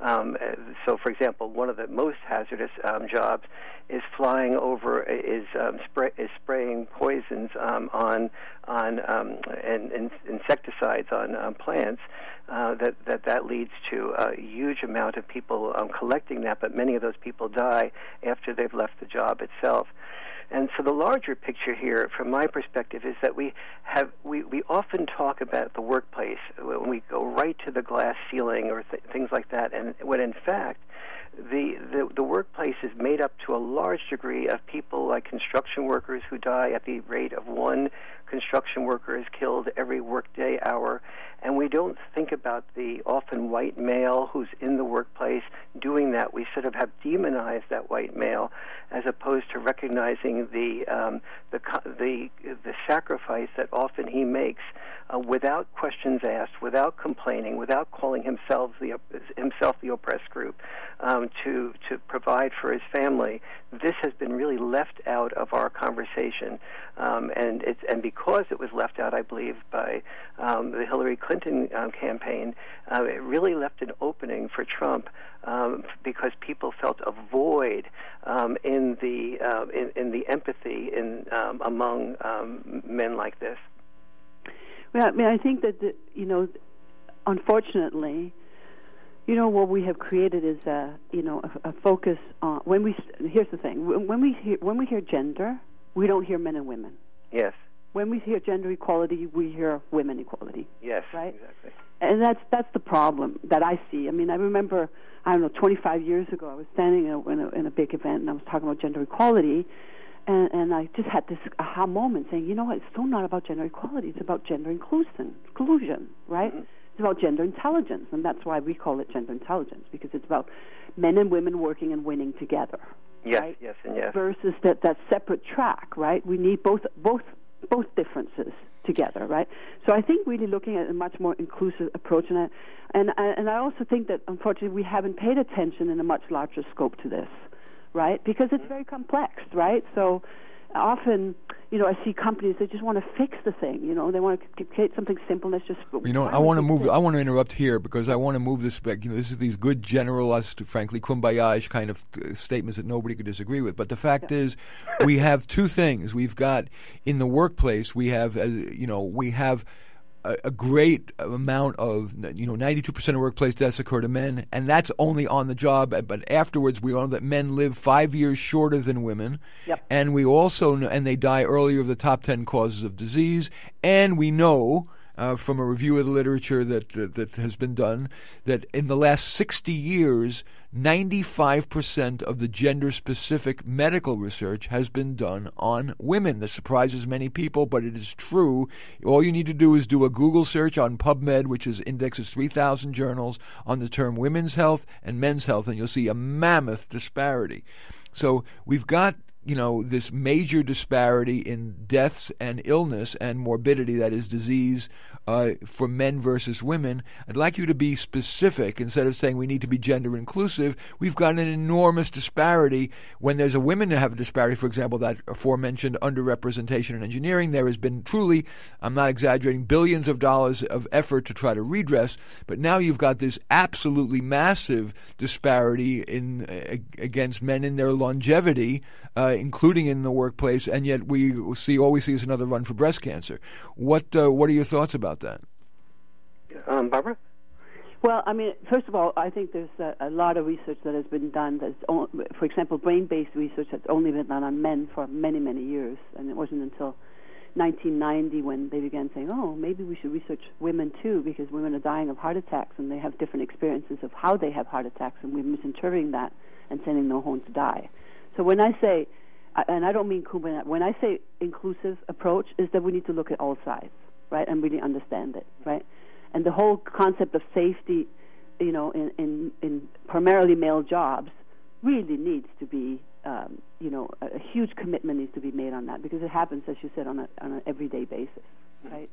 Um, so, for example, one of the most hazardous um, jobs is flying over, is um, spray, is spraying poisons um, on on um, and, and insecticides on um, plants. Uh, that that that leads to a huge amount of people um, collecting that, but many of those people die after they've left the job itself. And so the larger picture here, from my perspective, is that we have we, we often talk about the workplace when we go right to the glass ceiling or th- things like that, and when in fact the, the the workplace is made up to a large degree of people like construction workers who die at the rate of one construction worker is killed every workday hour. And we don't think about the often white male who's in the workplace doing that. We sort of have demonized that white male, as opposed to recognizing the um, the the the sacrifice that often he makes uh, without questions asked, without complaining, without calling himself the himself the oppressed group, um, to to provide for his family. This has been really left out of our conversation, um, and it's and because it was left out, I believe, by um, the Hillary Clinton Clinton um, campaign, uh, it really left an opening for Trump um, because people felt a void um, in the uh, in, in the empathy in um, among um, men like this. Well, I mean, I think that the, you know, unfortunately, you know, what we have created is a you know a, a focus on when we. Here's the thing: when we hear when we hear gender, we don't hear men and women. Yes. When we hear gender equality, we hear women equality. Yes, right? Exactly. And that's that's the problem that I see. I mean, I remember, I don't know, twenty-five years ago, I was standing in a, in a, in a big event, and I was talking about gender equality, and, and I just had this aha moment saying, you know what, it's still not about gender equality. It's about gender inclusion, inclusion, right? Mm-hmm. It's about gender intelligence, and that's why we call it gender intelligence, because it's about men and women working and winning together. Yes, right? yes, and yes. Versus that, that separate track, right? We need both both. both differences together, right? So I think really looking at a much more inclusive approach, and I, and I, and I also think that unfortunately we haven't paid attention in a much larger scope to this, right? Because it's very complex, right? So often, you know, I see companies that just want to fix the thing. You know, they want to create something simple that's just. You know, I want to move. I want to interrupt here because I want to move this back. You know, this is these good generalist, frankly, kumbaya-ish kind of uh, statements that nobody could disagree with. But the fact yeah. is, we have two things. We've got in the workplace. We have, uh, you know, we have. A, a great amount of, you know, ninety-two percent of workplace deaths occur to men, and that's only on the job. But afterwards, we know that men live five years shorter than women. Yep. And we also know, and they die earlier of the top ten causes of disease. And we know uh, from a review of the literature that uh, that has been done that in the last sixty years, ninety-five percent of the gender-specific medical research has been done on women. This surprises many people, but it is true. All you need to do is do a Google search on PubMed, which is indexes three thousand journals, on the term women's health and men's health, and you'll see a mammoth disparity. So we've got, you know, this major disparity in deaths and illness and morbidity, that is disease, uh, for men versus women. I'd like you to be specific. Instead of saying we need to be gender inclusive, we've got an enormous disparity. When there's a women that have a disparity, for example, that aforementioned underrepresentation in engineering, there has been truly, I'm not exaggerating, billions of dollars of effort to try to redress. But now you've got this absolutely massive disparity in uh, against men in their longevity, uh, including in the workplace, and yet we see all we see is another run for breast cancer. What uh, what are your thoughts about that? Um, Barbara? Well, I mean, first of all, I think there's a, a lot of research that has been done. That's, on, for example, brain-based research that's only been done on men for many, many years, and it wasn't until nineteen ninety when they began saying, oh, maybe we should research women too, because women are dying of heart attacks and they have different experiences of how they have heart attacks, and we're misinterpreting that and sending them home to die. So when I say, and I don't mean kumbaya, when I say inclusive approach, is that we need to look at all sides, right, and really understand it, right? And the whole concept of safety, you know, in, in, in primarily male jobs really needs to be, um, you know, a, a huge commitment needs to be made on that, because it happens, as you said, on, a, on an everyday basis, right?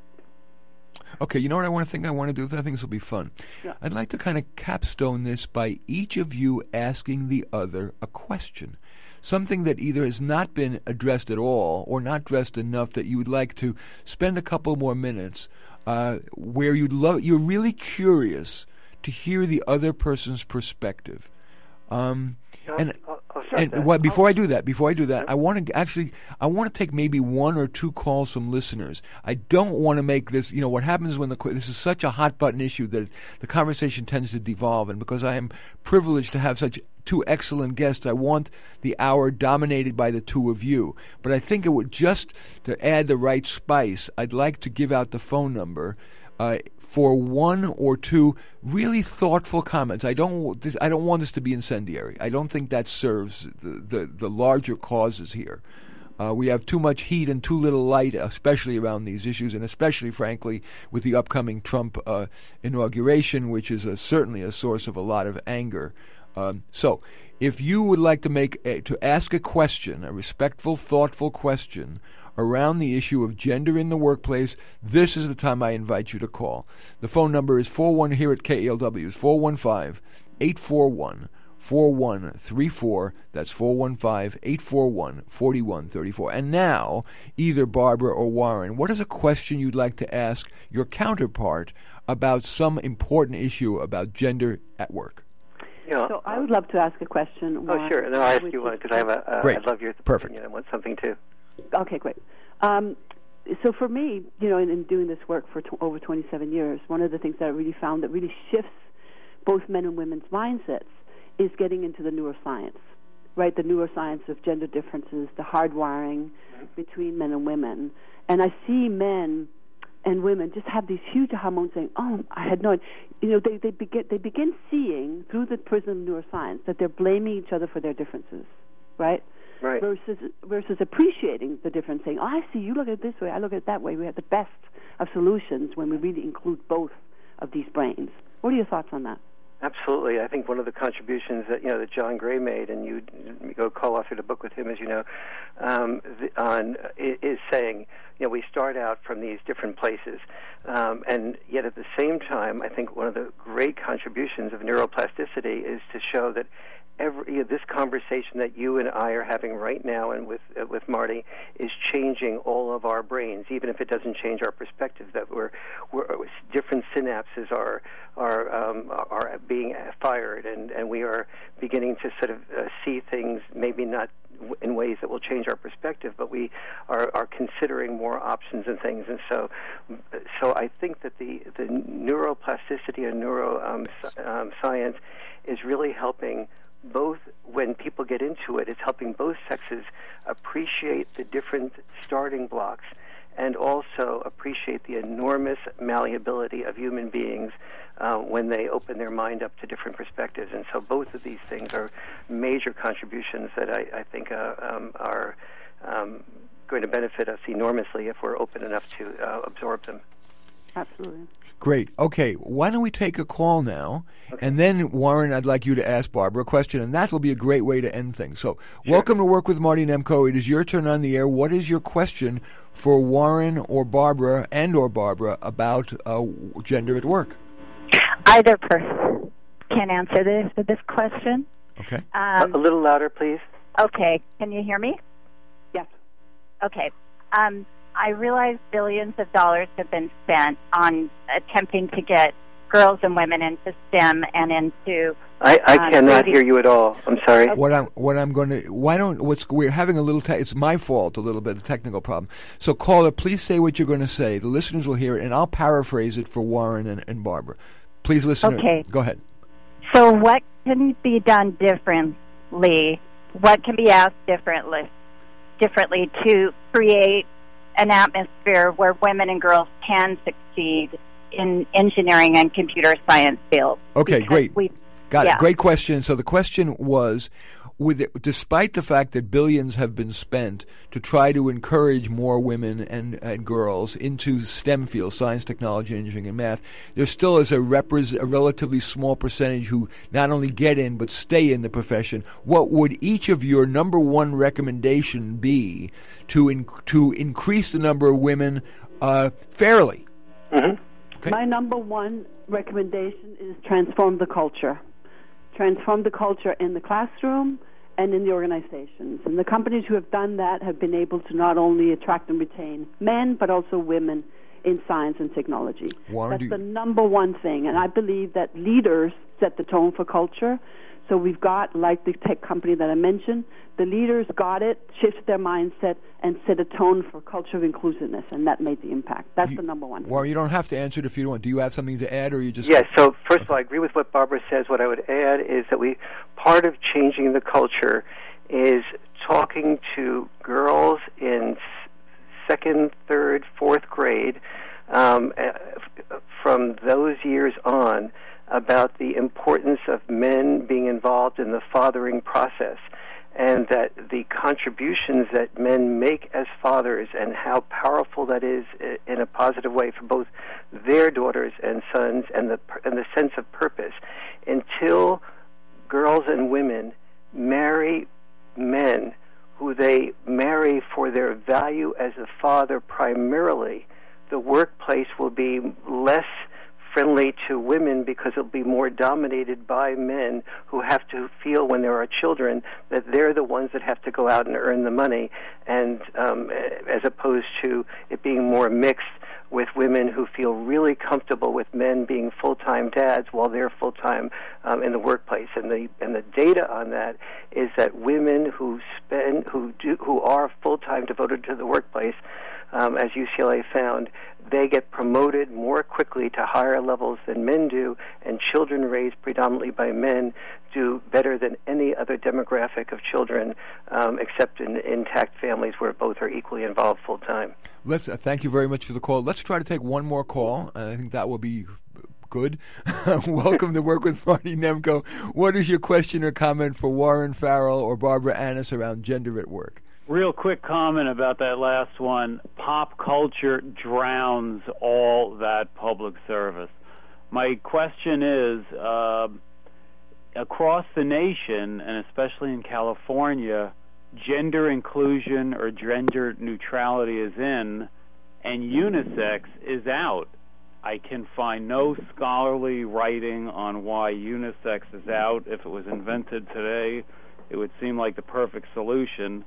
Okay, you know what I want to think I want to do? I think this will be fun. Yeah. I'd like to kind of capstone this by each of you asking the other a question. Something that either has not been addressed at all or not addressed enough that you would like to spend a couple more minutes uh, where you'd love, you're really curious to hear the other person's perspective. Um, I'll, and I'll, I'll start and that. what, before I do that, before I do that, I want to actually, I want to take maybe one or two calls from listeners. I don't want to make this, you know, what happens when the, this is such a hot button issue that the conversation tends to devolve. And because I am privileged to have such two excellent guests, I want the hour dominated by the two of you. But I think it would just, to add the right spice, I'd like to give out the phone number Uh, for one or two really thoughtful comments. I don't. This, I don't want this to be incendiary. I don't think that serves the the, the larger causes here. Uh, we have too much heat and too little light, especially around these issues, and especially, frankly, with the upcoming Trump uh, inauguration, which is a, certainly a source of a lot of anger. Um, so, if you would like to make a, to ask a question, a respectful, thoughtful question around the issue of gender in the workplace, this is the time I invite you to call. The phone number is four one here at K E L W is four one five, eight four one, four one three four. That's four one five, eight four one, four one three four. And now, either Barbara or Warren, what is a question you'd like to ask your counterpart about some important issue about gender at work? Yeah. So I would love to ask a question. Oh, Warren, sure. No, I'll ask which you one is- because I have a. Uh, Great. I'd love your Perfect. opinion. I want something too. Okay, great. Um, so for me, you know, in, in doing this work for tw- over twenty-seven years, one of the things that I really found that really shifts both men and women's mindsets is getting into the neuroscience, right? The neuroscience of gender differences, the hardwiring mm-hmm. between men and women. And I see men and women just have these huge aha moments saying, oh, I had no idea. You know, they, they, begin, they begin seeing through the prism of neuroscience that they're blaming each other for their differences, right? Right. Versus versus appreciating the difference, saying, oh, I see, you look at it this way, I look at it that way. We have the best of solutions when we really include both of these brains. What are your thoughts on that? Absolutely. I think one of the contributions that, you know, that John Gray made, and you, you go co-authored a book with him, as you know, um, the, on is saying, you know, we start out from these different places, um, and yet at the same time, I think one of the great contributions of neuroplasticity is to show that every, you know, this conversation that you and I are having right now and with uh, with Marty is changing all of our brains, even if it doesn't change our perspective. That we're, we're different synapses are are um, are being fired, and, and we are beginning to sort of uh, see things maybe not in ways that will change our perspective, but we are, are considering more options and things. And so, so I think that the the neuroplasticity and neuro um, um, science is really helping. Both, when people get into it, it's helping both sexes appreciate the different starting blocks and also appreciate the enormous malleability of human beings uh, when they open their mind up to different perspectives. And so both of these things are major contributions that I, I think uh, um, are um, going to benefit us enormously if we're open enough to uh, absorb them. Absolutely. Great. Okay, why don't we take a call now, Okay. and then, Warren, I'd like you to ask Barbara a question, and that will be a great way to end things. So, welcome to Work with Marty Nemko. It is your turn on the air. What is your question for Warren or Barbara and or Barbara about uh, gender at work? Either person can answer this with this question. Okay. Um, a little louder, please. okay, can you hear me? Yes. Okay. Um, I realize billions of dollars have been spent on attempting to get girls and women into STEM and into. I, I um, cannot movie- hear you at all. I'm sorry. What I'm what I'm going to why don't what's we're having a little te- it's my fault a little bit a technical problem. So caller, please say what you're going to say. The listeners will hear it, and I'll paraphrase it for Warren and, and Barbara. Please listen. Okay. Go ahead. So, what can be done differently? What can be asked differently, differently to create an atmosphere where women and girls can succeed in engineering and computer science fields? Okay, Because great. we- Got yeah. it. Great question. So the question was, with it, despite the fact that billions have been spent to try to encourage more women and, and girls into STEM fields, science, technology, engineering, and math, there still is a, repres- a relatively small percentage who not only get in but stay in the profession. What would each of your number one recommendation be to in- to increase the number of women uh, fairly? Mm-hmm. Okay. My number one recommendation is transform the culture. Transform the culture in the classroom and in the organizations. And the companies who have done that have been able to not only attract and retain men, but also women in science and technology. Warren, That's do you- the number one thing. And I believe that leaders set the tone for culture. So we've got, like the tech company that I mentioned, the leaders got it, shifted their mindset, and set a tone for culture of inclusiveness, and that made the impact. That's You- the number one thing. Warren, you don't have to answer it if you don't want. Do you have something to add, or you just... Yes, so first of all, I agree with what Barbara says. What I would add is that we part of changing the culture is talking to girls in s- second, third, fourth grade um, uh, f- from those years on about the importance of men being involved in the fathering process, and that the contributions that men make as fathers and how powerful that is in a positive way for both their daughters and sons, and the and the sense of purpose. Until girls and women marry men who they marry for their value as a father primarily, the workplace will be less friendly to women because it'll be more dominated by men who have to feel when there are children that they're the ones that have to go out and earn the money, and um, as opposed to it being more mixed with women who feel really comfortable with men being full-time dads while they're full-time um, in the workplace. And the and the data on that is that women who spend who do who are full-time devoted to the workplace, um, as U C L A found, they get promoted more quickly to higher levels than men do, and children raised predominantly by men do better than any other demographic of children, um, except in intact families where both are equally involved full-time. Let's uh, thank you very much for the call. Let's try to take one more call. Uh, I think that will be good. Welcome to Work with Marty Nemko. What is your question or comment for Warren Farrell or Barbara Annis around gender at work? Real quick comment about that last one. Pop culture drowns all that public service. My question is, uh, across the nation, and especially in California, gender inclusion or gender neutrality is in, and unisex is out. I can find no scholarly writing on why unisex is out. If it was invented today, it would seem like the perfect solution.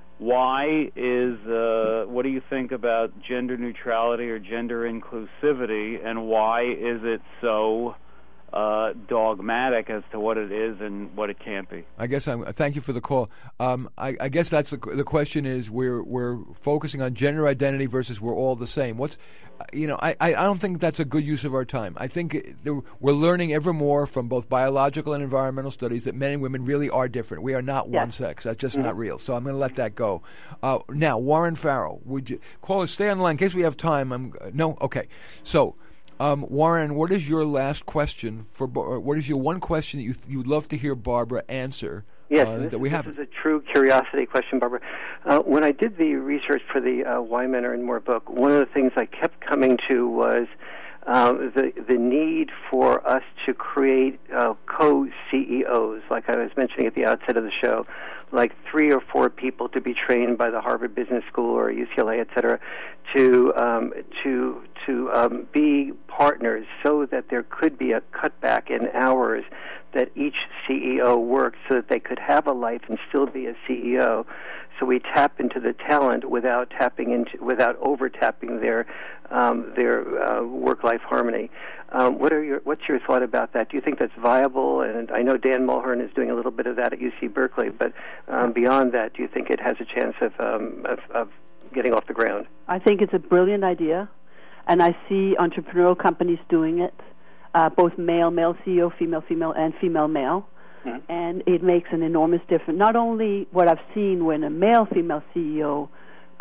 Why is, uh, what do you think about gender neutrality or gender inclusivity, and why is it so uh, dogmatic as to what it is and what it can't be? I guess I'm. Thank you for the call. Um, I, I guess that's the the question is we're we're focusing on gender identity versus we're all the same. What's, you know, I, I don't think that's a good use of our time. I think it, there, we're learning ever more from both biological and environmental studies that men and women really are different. We are not Yes. one sex. That's just not real. So I'm going to let that go. Uh, now, Warren Farrell, would you call us? Stay on the line in case we have time. I'm uh, no okay. So. Um, Warren, what is your last question for? Bar- what is your one question that you th- you'd love to hear Barbara answer? Yes, uh, this, that we this haven't. is a true curiosity question, Barbara. Uh, when I did the research for the uh, Why Men Earn More book, one of the things I kept coming to was um, the the need for us to create uh, co-C E Os, like I was mentioning at the outset of the show, like three or four people to be trained by the Harvard Business School or U C L A, et cetera, to um, to to um, be partners, so that there could be a cutback in hours that each C E O worked, so that they could have a life and still be a C E O. So we tap into the talent without tapping into, without over tapping their um, their uh, work-life harmony. Um, what are your what's your thought about that? Do you think that's viable? And I know Dan Mulhern is doing a little bit of that at U C Berkeley, but um, beyond that, do you think it has a chance of, um, of of getting off the ground? I think it's a brilliant idea, and I see entrepreneurial companies doing it, uh, both male, male C E O, female, female, and female, male. Mm-hmm. And it makes an enormous difference. Not only what I've seen when a male, female C E O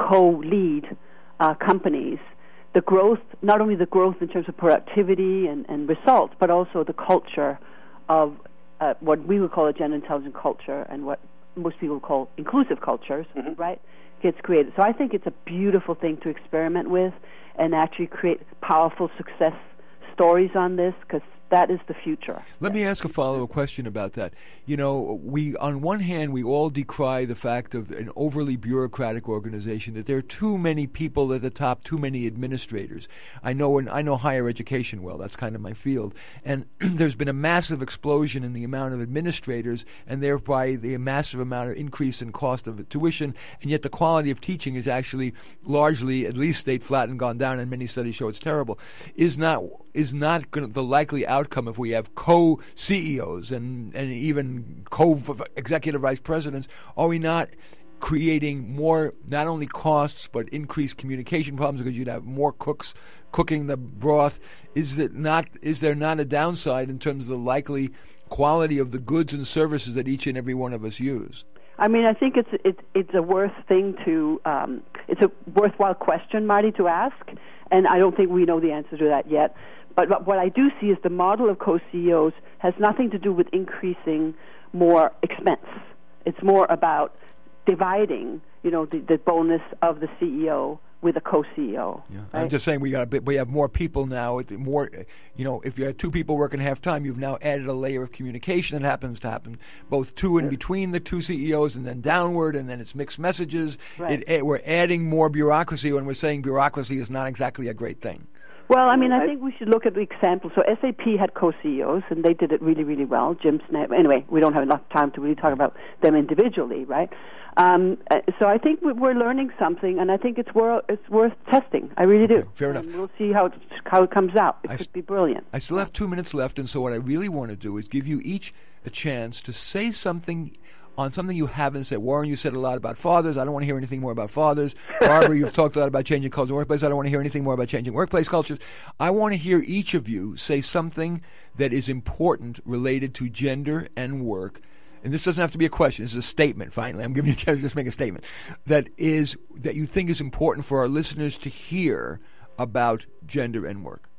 co-lead uh, companies, the growth, not only the growth in terms of productivity and, and results, but also the culture of uh, what we would call a gender intelligent culture and what most people call inclusive cultures, mm-hmm. right, gets created. So I think it's a beautiful thing to experiment with and actually create powerful success stories on this, because That is the future. Let me ask a follow-up question about that. You know, we on one hand, we all decry the fact of an overly bureaucratic organization, that there are too many people at the top, too many administrators. I know and I know higher education well. That's kind of my field. And there's been a massive explosion in the amount of administrators and thereby the massive amount of increase in cost of tuition, and yet the quality of teaching is actually largely, at least stayed flat and gone down, and many studies show it's terrible. Is not is not gonna, the likely outcome if we have co-C E Os and, and even co-executive vice presidents, are we not creating more, not only costs, but increased communication problems because you'd have more cooks cooking the broth? Is that not? Is there not a downside in terms of the likely quality of the goods and services that each and every one of us use? I mean, I think it's it's it's a worth thing to um, it's a worthwhile question, Marty, to ask, and I don't think we know the answer to that yet. But what I do see is the model of co-C E Os has nothing to do with increasing more expense. It's more about dividing, you know, the, the bonus of the C E O with a co-C E O. Yeah. Right? I'm just saying we got a bit, we have more people now. More, you know, if you have two people working half time, you've now added a layer of communication that happens to happen both to and between the two C E Os, and then downward, and then it's mixed messages. Right. It, it, we're adding more bureaucracy when we're saying bureaucracy is not exactly a great thing. Well, I mean, I think we should look at the example. So S A P had co-C E Os, and they did it really, really well. Jim Snapp. Anyway, we don't have enough time to really talk about them individually, right? Um, so I think we're learning something, and I think it's worth it's worth testing. I really Okay, do. fair and enough. We'll see how it, how it comes out. It I could s- be brilliant. I still have two minutes left, and so what I really want to do is give you each a chance to say something on something you haven't said. Warren, you said a lot about fathers. I don't want to hear anything more about fathers. Barbara, you've talked a lot about changing culture in the workplace. I don't want to hear anything more about changing workplace cultures. I want to hear each of you say something that is important related to gender and work. And this doesn't have to be a question. This is a statement, finally. I'm giving you a chance to just make a statement. That is, that you think is important for our listeners to hear about gender and work.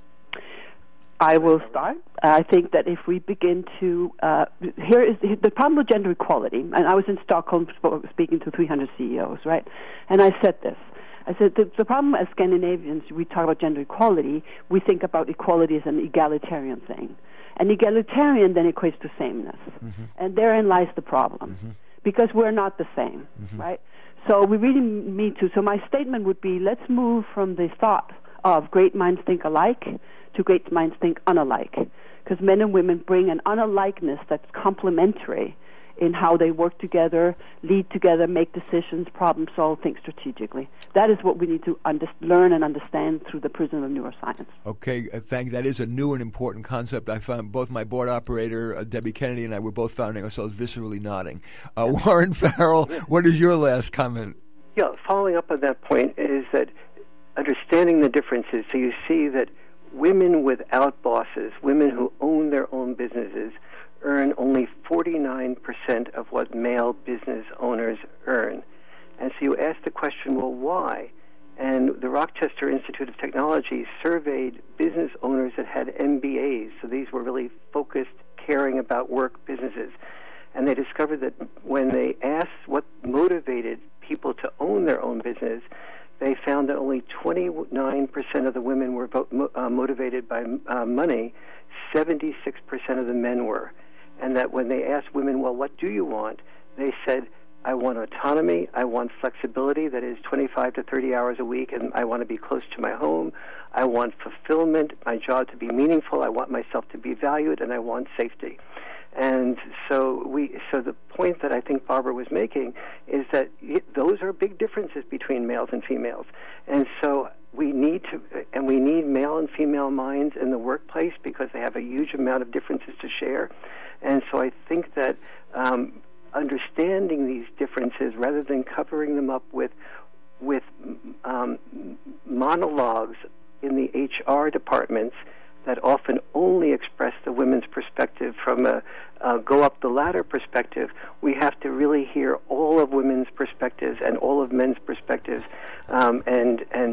I will start. I think that if we begin to, uh, here is the problem with gender equality, and I was in Stockholm speaking to three hundred C E Os, right? And I said this. I said the, the problem as Scandinavians, we talk about gender equality, we think about equality as an egalitarian thing. And egalitarian then equates to sameness. Mm-hmm. And therein lies the problem, mm-hmm. because we're not the same, mm-hmm. right? So we really need to. So my statement would be, let's move from the thought of great minds think alike to great minds think unalike, because men and women bring an unalikeness that's complementary in how they work together, lead together, make decisions, problem solve, think strategically. That is what we need to under- learn and understand through the prism of neuroscience. Okay, uh, thank. That is a new and important concept. I found both my board operator, uh, Debbie Kennedy, and I were both finding ourselves viscerally nodding. Uh, Warren Farrell, what is your last comment? Yeah, following up on that point is that understanding the differences, so you see that women without bosses, women who own their own businesses, earn only forty-nine percent of what male business owners earn. And so you ask the question, well, why? And the Rochester Institute of Technology surveyed business owners that had M B As, so these were really focused, caring about work businesses. And they discovered that when they asked what motivated people to own their own business, they found that only twenty-nine percent of the women were vo- uh, motivated by uh, money, seventy-six percent of the men were. And that when they asked women, well, what do you want? They said, I want autonomy, I want flexibility, that is twenty-five to thirty hours a week, and I want to be close to my home. I want fulfillment, my job to be meaningful, I want myself to be valued, and I want safety. And so we, so the point that I think Barbara was making is that it, those are big differences between males and females. And so we need to, and we need male and female minds in the workplace because they have a huge amount of differences to share. And so I think that um, understanding these differences rather than covering them up with with um, monologues in the H R departments that often only express the women's perspective from a, a go-up-the-ladder perspective, we have to really hear all of women's perspectives and all of men's perspectives um, and, and integrate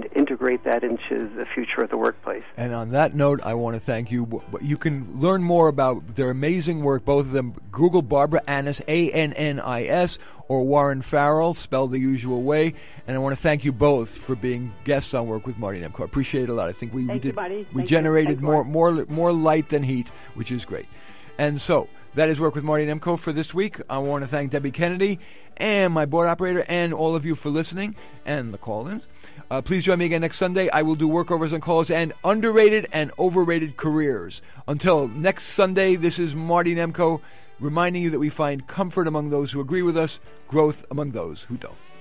integrate that into the future of the workplace. And on that note, I want to thank you. You can learn more about their amazing work, both of them. Google Barbara Annis, A N N I S, or Warren Farrell, spelled the usual way. And I want to thank you both for being guests on Work with Marty Nemko. I appreciate it a lot. I think we, we Thank you, did Marty. we Thank generated you. more more more light than heat, which is great. And so that is Work with Marty Nemko for this week. I want to thank Debbie Kennedy and my board operator and all of you for listening and the call-ins. Uh, please join me again next Sunday. I will do workovers and calls and underrated and overrated careers. Until next Sunday, this is Marty Nemko reminding you that we find comfort among those who agree with us, growth among those who don't.